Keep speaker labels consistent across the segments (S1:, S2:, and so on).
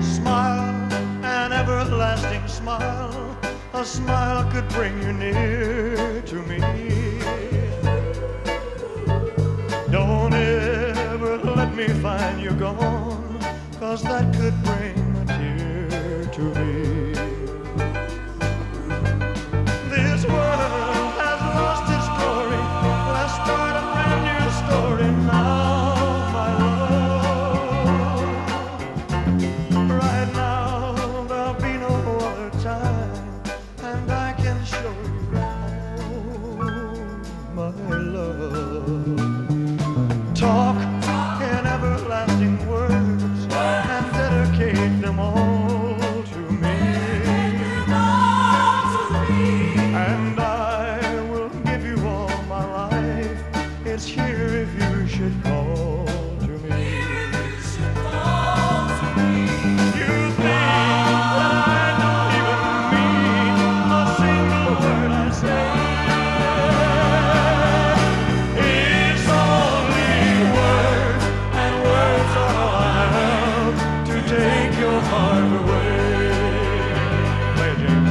S1: Smile, an everlasting smile. A smile could bring you near to me. Don't ever let me find you gone, 'cause that could bring a tear to me. This world has lost its glory. Let's start a brand new story now, my love. Right now there'll be no other time, and I can show you home, my love. Talk in everlasting words and dedicate them all to me. And I will give you all my life. It's here if you should call to me. You think that I don't even mean a single word I say. It's only words, and words are all I have to take your heart away. Play it, James.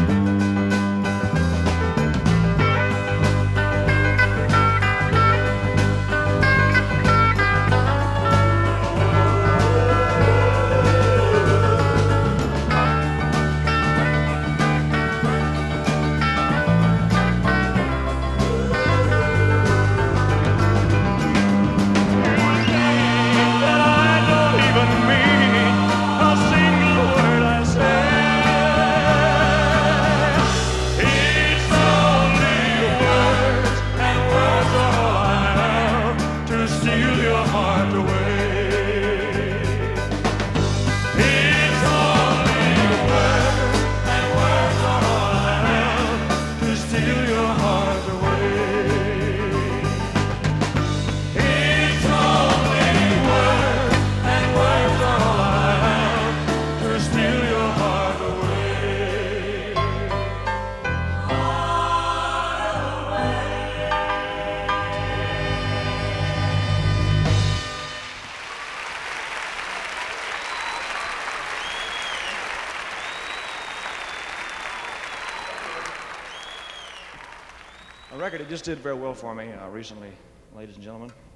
S2: A record that just did very well for me recently, ladies and gentlemen.